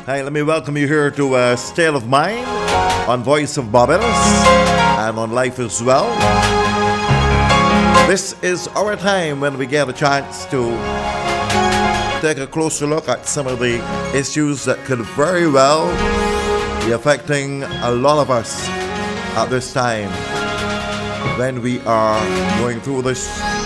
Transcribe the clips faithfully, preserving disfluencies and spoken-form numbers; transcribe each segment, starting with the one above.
Hey, let me welcome you here to uh, State of Mind on Voice of Barbados and on Life as well. This is our time when we get a chance to take a closer look at some of the issues that could very well be affecting a lot of us at this time when we are going through this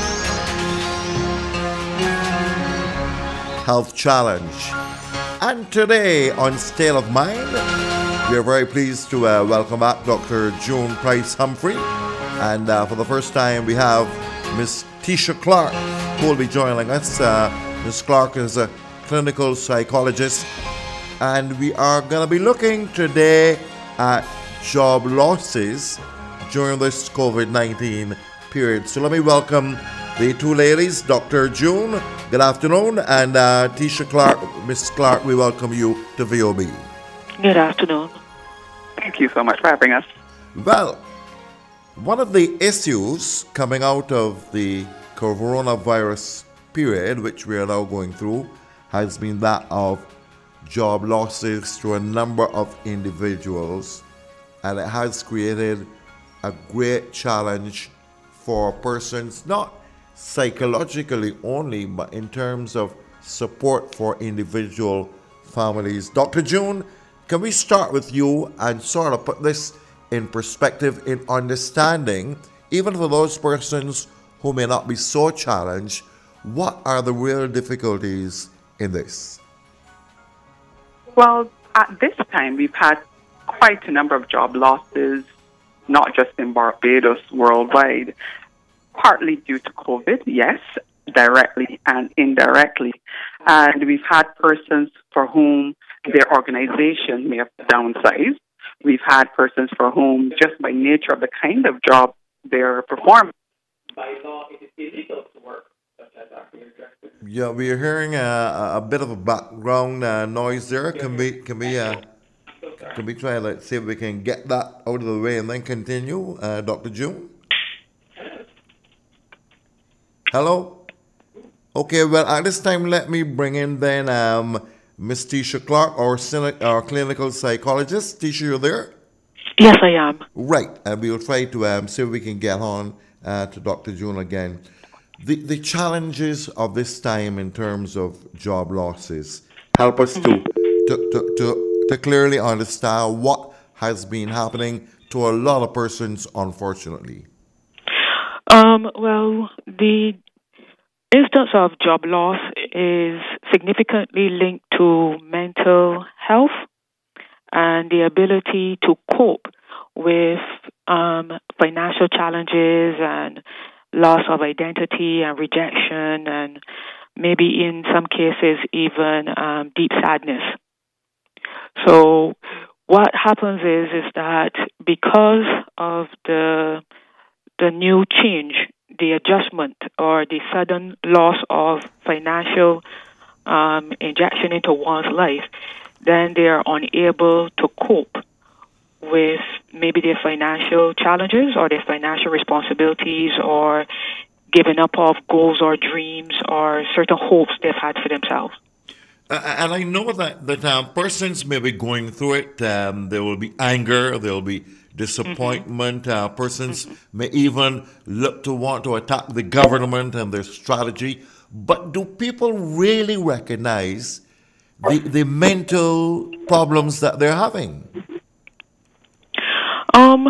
health challenge. And today on State of Mind, we are very pleased to uh, welcome back Doctor June Price Humphrey. And uh, for the first time, we have Miss Tisha Clark, who will be joining us. Uh, Miss Clark is a clinical psychologist. And we are going to be looking today at job losses during this COVID nineteen period. So let me welcome the two ladies, Doctor June, good afternoon, and uh, Tisha Clark. Miss Clark, we welcome you to V O B. Good afternoon. Thank you so much for having us. Well, one of the issues coming out of the coronavirus period, which we are now going through, has been that of job losses to a number of individuals, and it has created a great challenge for persons, not psychologically only, but in terms of support for individual families. Doctor June, can we start with you and sort of put this in perspective in understanding, even for those persons who may not be so challenged, what are the real difficulties in this? Well, at this time, we've had quite a number of job losses, not just in Barbados, worldwide, partly due to COVID, yes, directly and indirectly. And we've had persons for whom their organization may have downsized. We've had persons for whom, just by nature of the kind of job they're performing, by law, it is illegal to work, such as our hairdresser. Yeah, we're hearing a, a bit of a background uh, noise there. Can we can we uh, can we try? Let's see if we can get that out of the way and then continue, uh, Doctor June. Hello. Okay. Well, at this time, let me bring in then um, Miss Tisha Clark, our, cynic, our clinical psychologist. Tisha, you there? Yes, I am. Right, and we will try to um, see if we can get on uh, to Doctor June again. The the challenges of this time in terms of job losses help us to to, to, to to clearly understand what has been happening to a lot of persons, unfortunately. Um, well, the instance of job loss is significantly linked to mental health and the ability to cope with um, financial challenges and loss of identity and rejection, and maybe in some cases even um, deep sadness. So what happens is is that because of the the new change, the adjustment, or the sudden loss of financial um, injection into one's life, then they are unable to cope with maybe their financial challenges or their financial responsibilities, or giving up of goals or dreams or certain hopes they've had for themselves. Uh, and I know that, that um, persons may be going through it. Um, there will be anger, there will be disappointment. Mm-hmm. Uh, persons mm-hmm. may even look to want to attack the government and their strategy. But do people really recognize the, the mental problems that they're having? Um,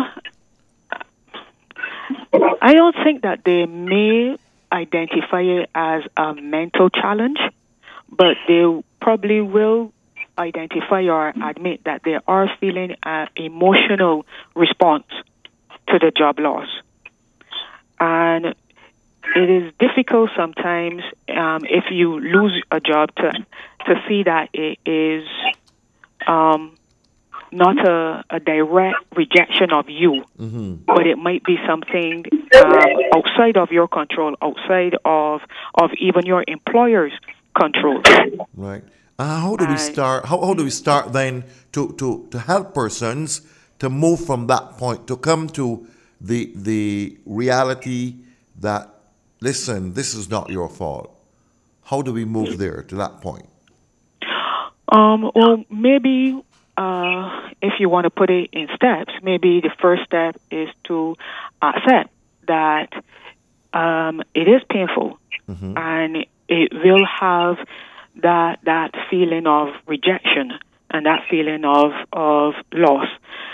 I don't think that they may identify it as a mental challenge, but they probably will identify or admit that they are feeling an emotional response to the job loss. And it is difficult sometimes um, if you lose a job to to see that it is um, not a, a direct rejection of you, mm-hmm. but it might be something um, outside of your control, outside of of even your employer's control. Right. Uh, how do we start? How, how do we start then to, to, to help persons to move from that point to come to the the reality that, listen, this is not your fault? How do we move there to that point? Um, well, maybe uh, if you want to put it in steps, maybe the first step is to accept that um, it is painful, mm-hmm. and it will have that that feeling of rejection and that feeling of of loss.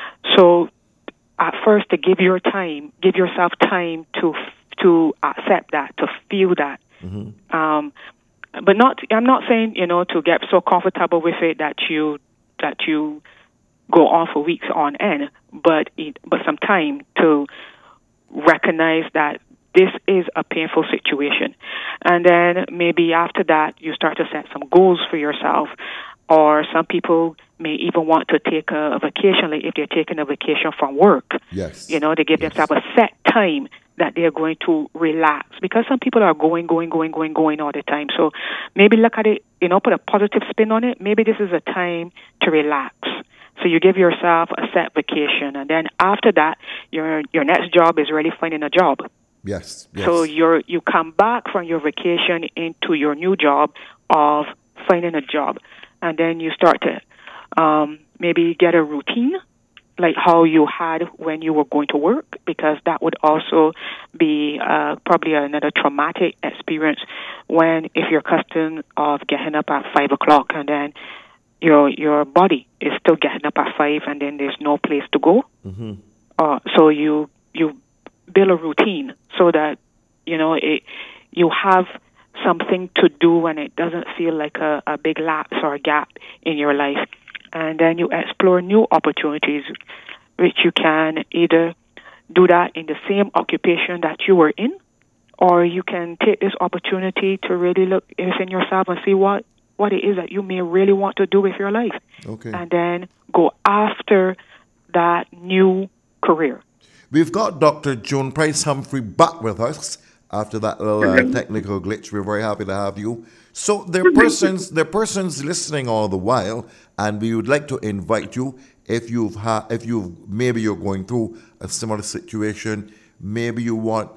So, at first, to give your time, give yourself time to to accept that, to feel that. Mm-hmm. Um, But not, I'm not saying, you know, to get so comfortable with it that you that you go on for weeks on end, but it, but some time to recognize that this is a painful situation, and then maybe after that you start to set some goals for yourself. Or some people may even want to take a, a vacation, like if they're taking a vacation from work. Yes. You know, they give yes. themselves a set time that they're going to relax. Because some people are going, going, going, going, going all the time. So maybe look at it, you know, put a positive spin on it. Maybe this is a time to relax. So you give yourself a set vacation. And then after that, your your next job is really finding a job. Yes. yes. So you're you come back from your vacation into your new job of finding a job. And then you start to um, maybe get a routine, like how you had when you were going to work, because that would also be uh, probably another traumatic experience when if you're accustomed of getting up at five o'clock and then your your body is still getting up at five and then there's no place to go. Mm-hmm. Uh, so you you build a routine so that you know it you have something to do and it doesn't feel like a, a big lapse or a gap in your life. And then you explore new opportunities, which you can either do that in the same occupation that you were in, or you can take this opportunity to really look within yourself and see what, what it is that you may really want to do with your life. Okay. And then go after that new career. We've got Doctor June Price Humphrey back with us. After that little uh, technical glitch, we're very happy to have you. So there are persons, there are persons listening all the while, and we would like to invite you if you've ha- if you've maybe you're going through a similar situation, maybe you want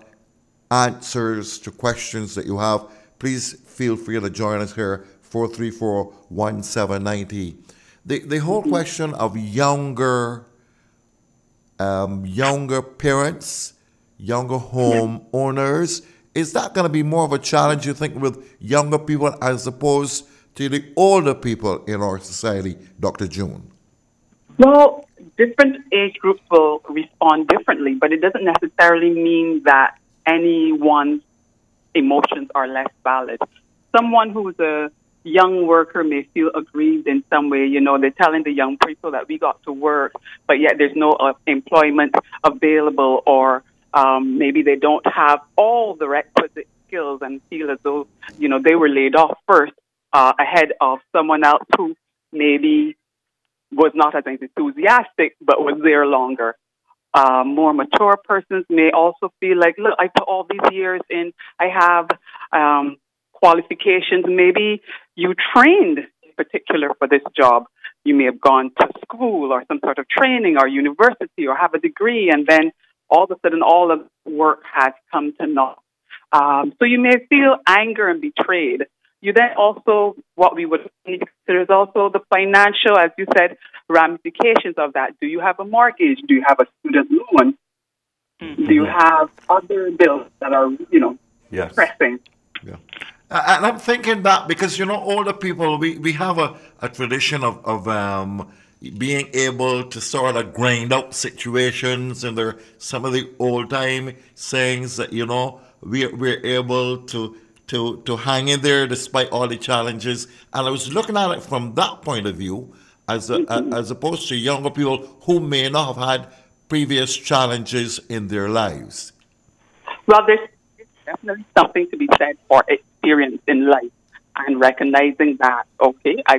answers to questions that you have. Please feel free to join us here, four three four, one seven nine zero. The the whole question of younger um, younger parents. Younger home owners, is that going to be more of a challenge, you think, with younger people as opposed to the older people in our society, Doctor June? Well, different age groups will respond differently, but it doesn't necessarily mean that anyone's emotions are less valid. Someone who's a young worker may feel aggrieved in some way. You know, they're telling the young people that we got to work, but yet there's no uh, employment available, or Um, maybe they don't have all the requisite skills and feel as though, you know, they were laid off first uh, ahead of someone else who maybe was not as enthusiastic but was there longer. Uh, more mature persons may also feel like, look, I put all these years in, I have um, qualifications. Maybe you trained in particular for this job. You may have gone to school or some sort of training or university or have a degree, and then all of a sudden, all of the work has come to naught. Um, so you may feel anger and betrayed. You then also, what we would need to consider is also the financial, as you said, ramifications of that. Do you have a mortgage? Do you have a student loan? Mm-hmm. Do you have other bills that are, you know, yes. pressing? Yeah. Uh, and I'm thinking that because, you know, older people, we, we have a, a tradition of, of um, being able to sort of grind out situations, and there are some of the old time sayings that, you know, we're, we're able to, to, to hang in there despite all the challenges. And I was looking at it from that point of view, as a, mm-hmm. as opposed to younger people who may not have had previous challenges in their lives. Well, there's definitely something to be said for experience in life and recognizing that, okay, I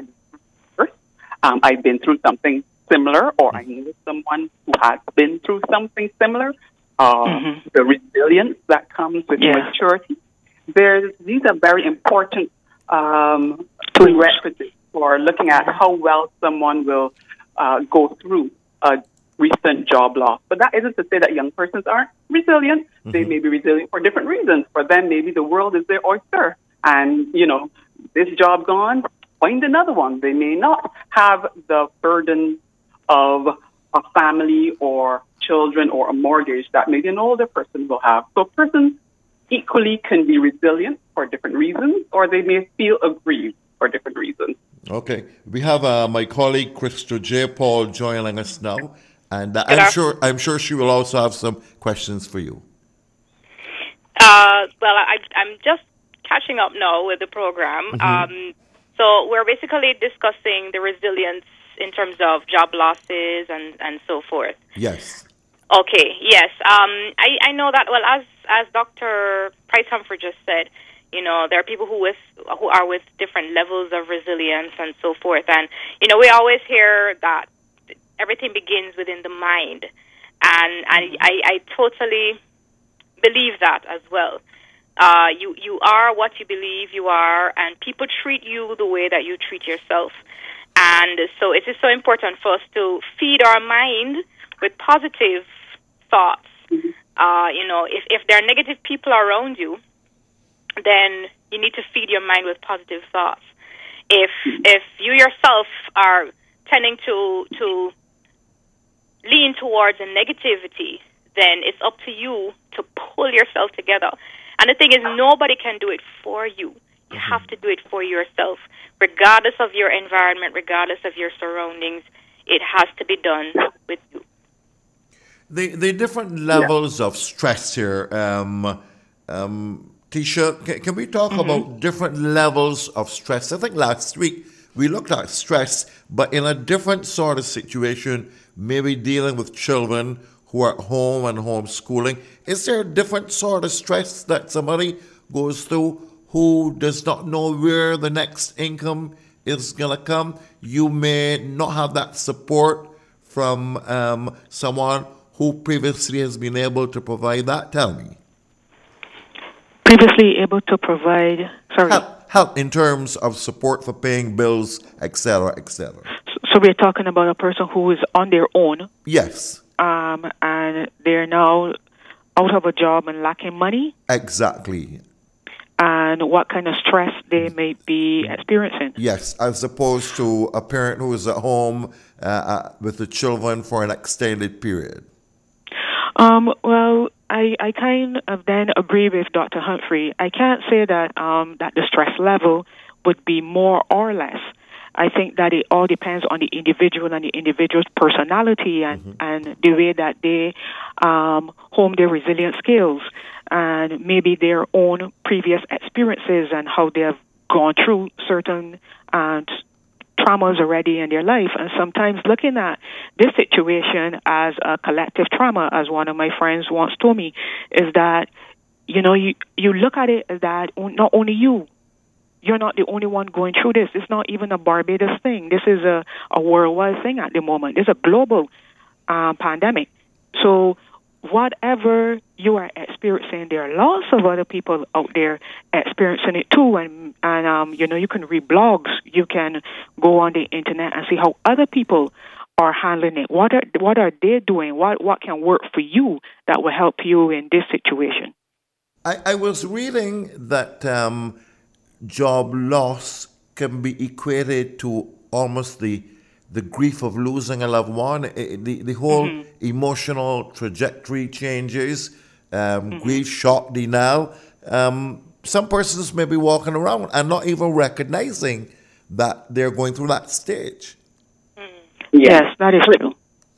Um, I've been through something similar, or I know someone who has been through something similar. Uh, mm-hmm. The resilience that comes with yeah. maturity. There's, these are very important um, prerequisites for looking at how well someone will uh, go through a recent job loss. But that isn't to say that young persons aren't resilient. Mm-hmm. They may be resilient for different reasons. For them, maybe the world is their oyster. And, you know, this job gone, find another one. They may not have the burden of a family or children or a mortgage that maybe an older person will have. So persons equally can be resilient for different reasons, or they may feel aggrieved for different reasons. Okay. We have uh, my colleague, Crystal J. Paul, joining us now. And uh, I'm sure I'm sure she will also have some questions for you. Uh, well, I, I'm just catching up now with the program. Mm-hmm. Um, so we're basically discussing the resilience in terms of job losses and, and so forth. Yes. Okay, yes. Um, I, I know that, well, as as Doctor Price Humphrey just said, you know, there are people who with who are with different levels of resilience and so forth. And, you know, we always hear that everything begins within the mind. And I, I, I totally believe that as well. Uh, you, you are what you believe you are, and people treat you the way that you treat yourself. And so it is so important for us to feed our mind with positive thoughts. Mm-hmm. Uh, you know, if, if there are negative people around you, then you need to feed your mind with positive thoughts. If if you yourself are tending to to lean towards a negativity, then it's up to you to pull yourself together. And the thing is, nobody can do it for you. You mm-hmm. have to do it for yourself. Regardless of your environment, regardless of your surroundings, it has to be done with you. The the different levels yeah. of stress here, um, um, Tisha, can, can we talk mm-hmm. about different levels of stress? I think last week we looked at stress, but in a different sort of situation, maybe dealing with children who are at home and homeschooling. Is there a different sort of stress that somebody goes through who does not know where the next income is going to come? You may not have that support from um, someone who previously has been able to provide that. Tell me. Previously able to provide, sorry. Help, help in terms of support for paying bills, et cetera, et cetera. So we're talking about a person who is on their own. Yes. Um, and they're now out of a job and lacking money. Exactly. And what kind of stress they may be experiencing. Yes, as opposed to a parent who is at home uh, uh, with the children for an extended period. Um, well, I, I kind of then agree with Doctor Humphrey. I can't say that um, that the stress level would be more or less. I think that it all depends on the individual and the individual's personality and, mm-hmm. and the way that they um, hone their resilient skills and maybe their own previous experiences and how they have gone through certain uh, traumas already in their life. And sometimes looking at this situation as a collective trauma, as one of my friends once told me, is that, you know, you, you look at it as that not only you, you're not the only one going through this. It's not even a Barbados thing. This is a, a worldwide thing at the moment. It's a global um, pandemic. So whatever you are experiencing, there are lots of other people out there experiencing it too. And, and um, you know, you can read blogs. You can go on the internet and see how other people are handling it. What are, what are they doing? What, what can work for you that will help you in this situation? I, I was reading that... Um, job loss can be equated to almost the the grief of losing a loved one. It, the, the whole mm-hmm. emotional trajectory changes, um, mm-hmm. grief, shock, denial. Um, some persons may be walking around and not even recognizing that they're going through that stage. Yes, yes that is true.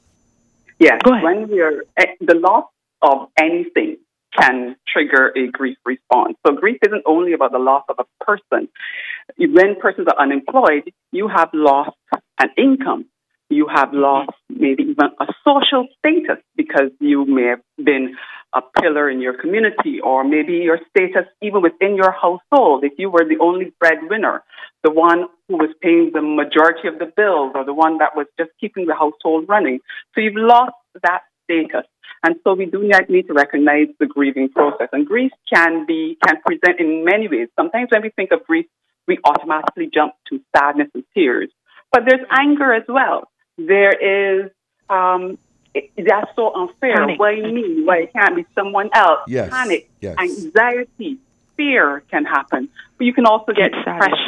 Yes, when we're, the loss of anything can trigger a grief response. So grief isn't only about the loss of a person. When persons are unemployed, you have lost an income. You have lost maybe even a social status because you may have been a pillar in your community, or maybe your status even within your household. If you were the only breadwinner, the one who was paying the majority of the bills, or the one that was just keeping the household running. So you've lost that status. And so we do need to recognize the grieving process. And grief can be can present in many ways. Sometimes when we think of grief, we automatically jump to sadness and tears. But there's anger as well. There is, um, it, that's so unfair. Panic. Why me? Why it can't be someone else? Yes. Panic, yes. anxiety, fear can happen. But you can also get depression,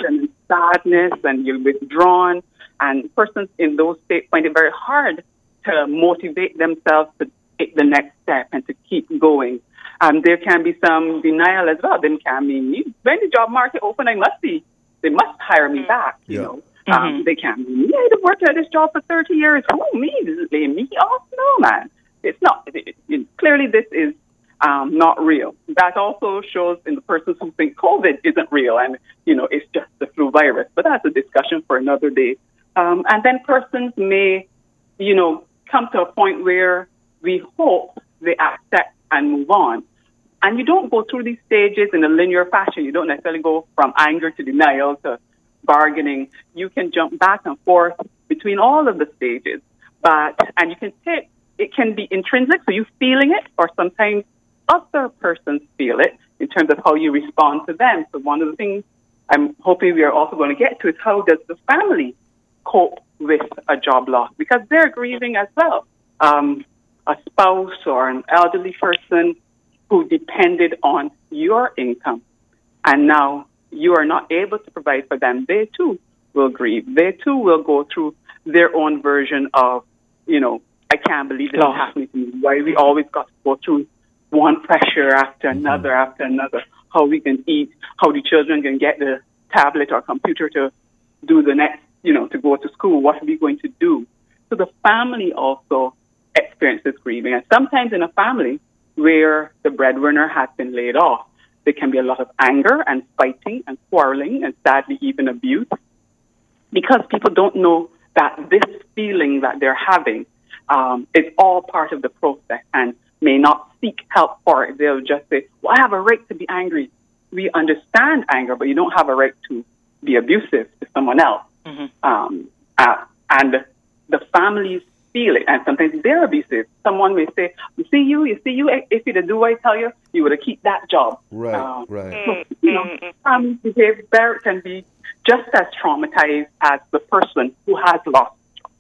sadness and you're withdrawn. And persons in those states find it very hard to motivate themselves to take the next step and to keep going. Um, there can be some denial as well. There can be, when the job market open, I must be, they must hire me back, you yeah. know. Um, mm-hmm. They can be, yeah, I've worked at this job for thirty years. Who, me? Lay me off? No, man. It's not. It, it, clearly, this is um, not real. That also shows in the persons who think COVID isn't real and, you know, it's just the flu virus. But that's a discussion for another day. Um, and then persons may, you know, come to a point where we hope they accept and move on. And you don't go through these stages in a linear fashion. You don't necessarily go from anger to denial to bargaining. You can jump back and forth between all of the stages. But, and you can take, it can be intrinsic, so you feeling it, or sometimes other persons feel it in terms of how you respond to them. So one of the things I'm hoping we are also going to get to is how does the family cope with a job loss? Because they're grieving as well. Um, a spouse or an elderly person who depended on your income, and now you are not able to provide for them, they too will grieve. They too will go through their own version of, you know, I can't believe this is happening to me. Why we always got to go through one pressure after another, mm-hmm. after another, how we can eat, how the children can get the tablet or computer to do the next, you know, to go to school. What are we going to do? So the family also experiences grieving. And sometimes in a family where the breadwinner has been laid off, there can be a lot of anger and fighting and quarreling and sadly even abuse because people don't know that this feeling that they're having um, is all part of the process and may not seek help for it. They'll just say, well, I have a right to be angry. We understand anger, but you don't have a right to be abusive to someone else. Mm-hmm. Um, uh, and the families feel it, and sometimes they're abusive. Someone may say, you see you, you see you, if you'd do what I tell you, you would have keep that job. Right, um, right. So, you know, families behavior can be just as traumatized as the person who has lost.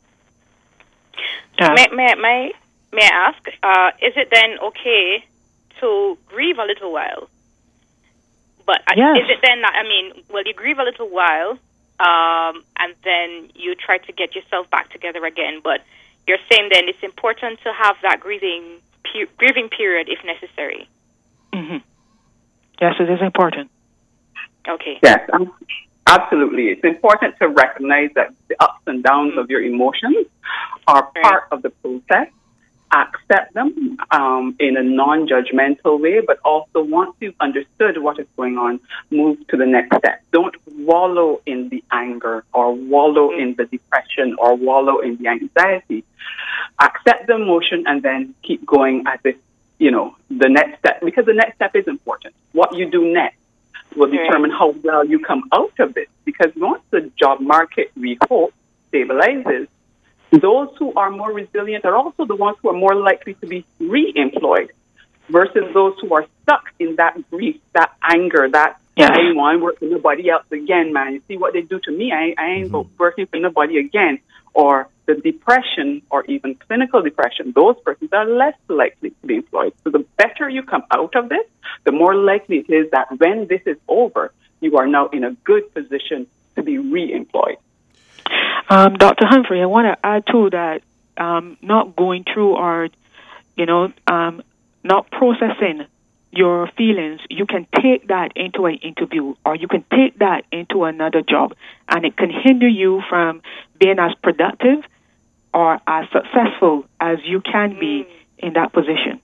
Yeah. May, may, may, may I ask, uh, is it then okay to grieve a little while? But yes. Is it then, I mean, well, you grieve a little while, um, and then you try to get yourself back together again, but you're saying then it's important to have that grieving pe- grieving period if necessary. Mm-hmm. Yes, it is important. Okay. Yes, um, absolutely. It's important to recognize that the ups and downs mm-hmm. of your emotions are right. part of the process. Accept them um, in a non-judgmental way, but also once you've understood what is going on, move to the next step. Don't wallow in the anger or wallow mm-hmm. in the depression or wallow in the anxiety. Accept the emotion and then keep going as if, you know, the next step, because the next step is important. What you do next will determine how well you come out of it, because once the job market, we hope, stabilizes, those who are more resilient are also the ones who are more likely to be re-employed versus those who are stuck in that grief, that anger, that, yeah. I ain't want to work for nobody else again, man. You see what they do to me? I, I ain't mm-hmm. working for nobody again. Or the depression or even clinical depression, those persons are less likely to be employed. So the better you come out of this, the more likely it is that when this is over, you are now in a good position to be re-employed. Um, Doctor Humphrey, I want to add to that, um, not going through or, you know, um, not processing your feelings, you can take that into an interview or you can take that into another job, and it can hinder you from being as productive or as successful as you can be in that position.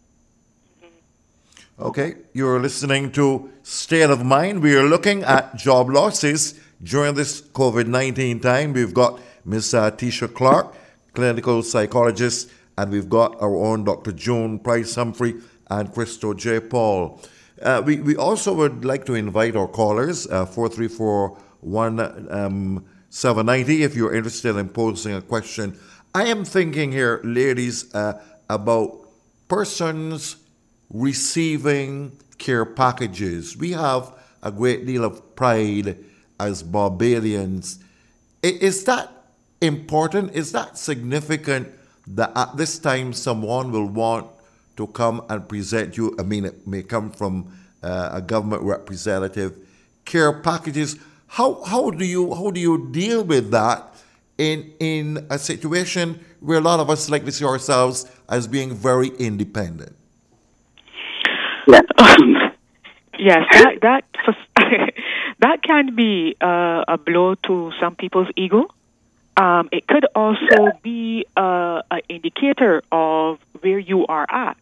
Okay, you're listening to State of Mind. We are looking at job losses during this COVID nineteen time. We've got Miss Uh, Tisha Clark, clinical psychologist, and we've got our own Doctor June Price Humphrey and Christo J. Paul. Uh, we, we also would like to invite our callers, uh, four three four, one seven nine zero, if you're interested in posing a question. I am thinking here, ladies, uh, about persons receiving care packages. We have a great deal of pride as Barbadians. Is that important? Is that significant that at this time someone will want to come and present you? I mean, it may come from uh, a government representative. Care packages. How how do you how do you deal with that in in a situation where a lot of us like to see ourselves as being very independent? Yeah. Yes, that that that can be uh, a blow to some people's ego. Um, it could also be uh, an indicator of where you are at,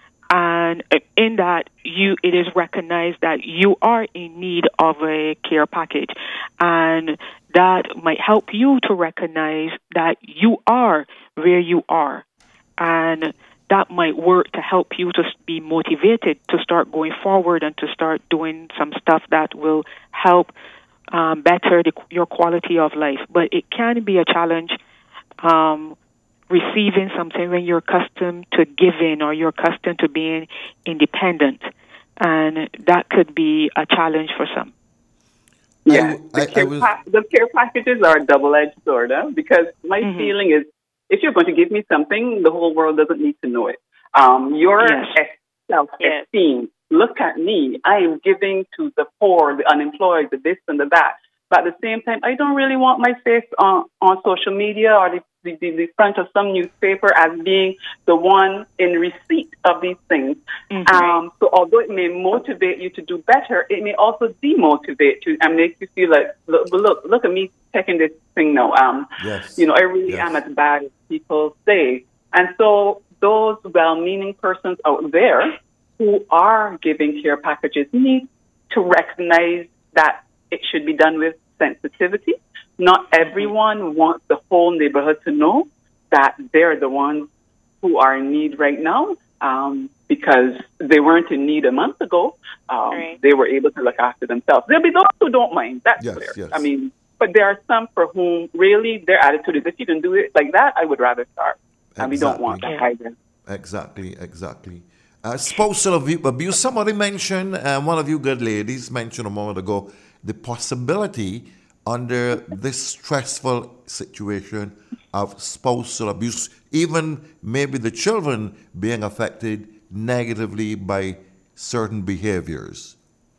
and in that you it is recognized that you are in need of a care package, and that might help you to recognize that you are where you are, and that might work to help you to be motivated to start going forward and to start doing some stuff that will help um, better the, your quality of life. But it can be a challenge um, receiving something when you're accustomed to giving or you're accustomed to being independent. And that could be a challenge for some. Yeah, I, the, I, care I was pa- the care packages are a double-edged sword, huh? Because my Mm-hmm. feeling is if you're going to give me something, the whole world doesn't need to know it. Um, your Yes. es- self-esteem, look at me. I am giving to the poor, the unemployed, the this and the that. But at the same time, I don't really want my face on, on social media or the, the, the, the front of some newspaper as being the one in receipt of these things. Mm-hmm. Um, so although it may motivate you to do better, it may also demotivate you and make you feel like, look, look, look at me taking this thing now. Um, yes. you know, I really Yes. am as bad as people say. And so those well-meaning persons out there who are giving care packages need to recognize that it should be done with sensitivity. Not everyone wants the whole neighborhood to know that they're the ones who are in need right now um, because they weren't in need a month ago. Um, Right. They were able to look after themselves. There'll be those who don't mind. That's Yes, clear. yes. I mean, but there are some for whom really their attitude is, if you can do it like that, I would rather start. And we don't want that Exactly. either. Exactly, exactly. Uh, spousal abu- abuse. Somebody mentioned, uh, one of you good ladies mentioned a moment ago, the possibility under this stressful situation of spousal abuse, even maybe the children being affected negatively by certain behaviors.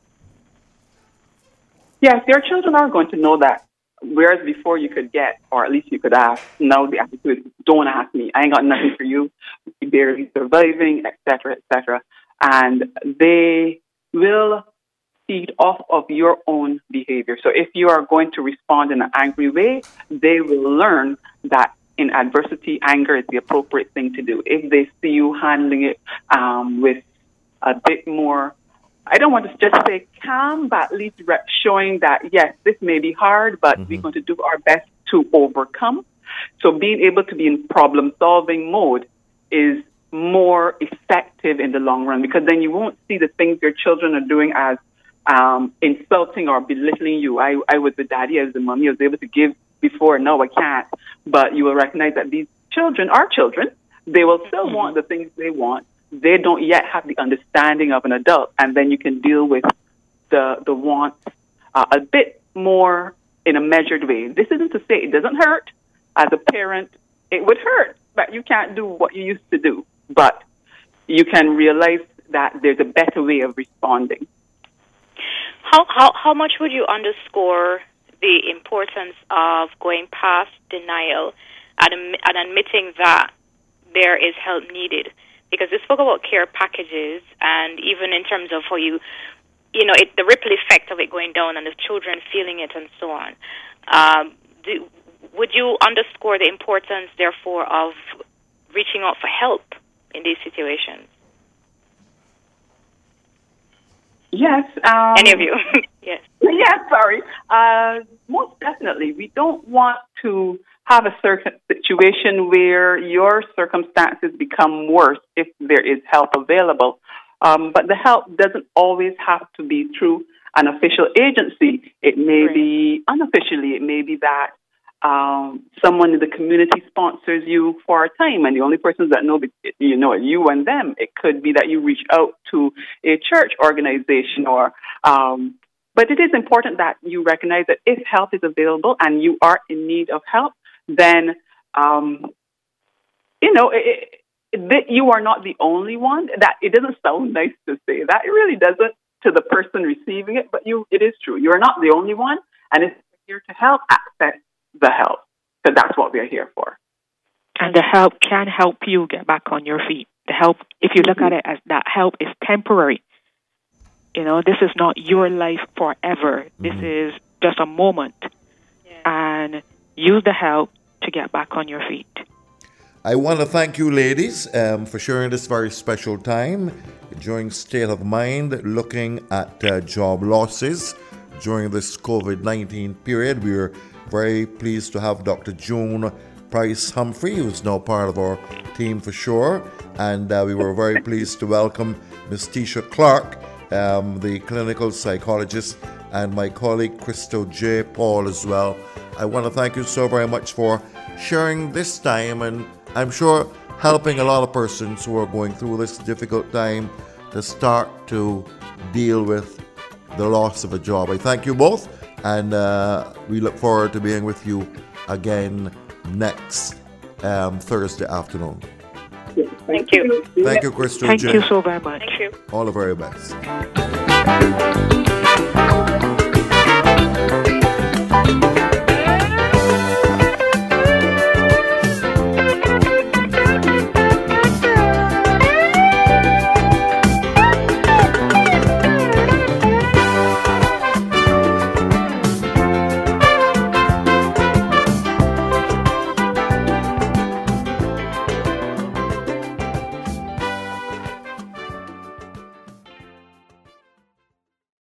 Yes, your children are going to know that. Whereas before you could get, or at least you could ask, now the attitude is, don't ask me. I ain't got nothing for you. You're barely surviving, et cetera, et cetera. And they will feed off of your own behavior. So if you are going to respond in an angry way, they will learn that in adversity, anger is the appropriate thing to do. If they see you handling it um, with a bit more, I don't want to just say calm, but at least re- showing that, yes, this may be hard, but Mm-hmm. we're going to do our best to overcome. So being able to be in problem-solving mode is more effective in the long run, because then you won't see the things your children are doing as um, insulting or belittling you. I, I was the daddy, I was the mommy, I was able to give before, now I can't. But you will recognize that these children are children. They will still Mm-hmm. want the things they want. They don't yet have the understanding of an adult, and then you can deal with the the wants uh, a bit more in a measured way. This isn't to say it doesn't hurt. As a parent, it would hurt, but you can't do what you used to do. But you can realize that there's a better way of responding. How how how much would you underscore the importance of going past denial and, and admitting that there is help needed? Because we spoke about care packages, and even in terms of how you, you know, it, the ripple effect of it going down and the children feeling it and so on. Um, do, would you underscore the importance, therefore, of reaching out for help in these situations? Yes. Um, Any of you? Yes. Yes, sorry. Uh, most definitely. We don't want to have a certain situation where your circumstances become worse if there is help available. Um, but the help doesn't always have to be through an official agency. It may Right. be unofficially. It may be that um, someone in the community sponsors you for a time, and the only persons that know, you know, are you and them. It could be that you reach out to a church organization, or um, but it is important that you recognize that if help is available and you are in need of help, then um, you know it, it, that you are not the only one. That it doesn't sound nice to say that. It really doesn't to the person receiving it, but you, it is true. You are not the only one. And if we're here to help, access the help. So that's what we're here for. And the help can help you get back on your feet. The help, if you look mm-hmm. at it as that help is temporary. You know, this is not your life forever. Mm-hmm. This is just a moment. Yeah. And use the help to get back on your feet. I want to thank you, ladies, um, for sharing this very special time during State of Mind, looking at uh, job losses during this COVID nineteen period. We are very pleased to have Doctor June Price Humphrey, who's now part of our team for sure. And uh, we were very pleased to welcome Miz Tisha Clark, um, the clinical psychologist, and my colleague Christo J. Paul as well. I want to thank you so very much for sharing this time, and I'm sure helping a lot of persons who are going through this difficult time to start to deal with the loss of a job. I thank you both, and uh, we look forward to being with you again next um, Thursday afternoon. Thank you. Thank you, Christo Thank J. you so very much. Thank you. All the very best.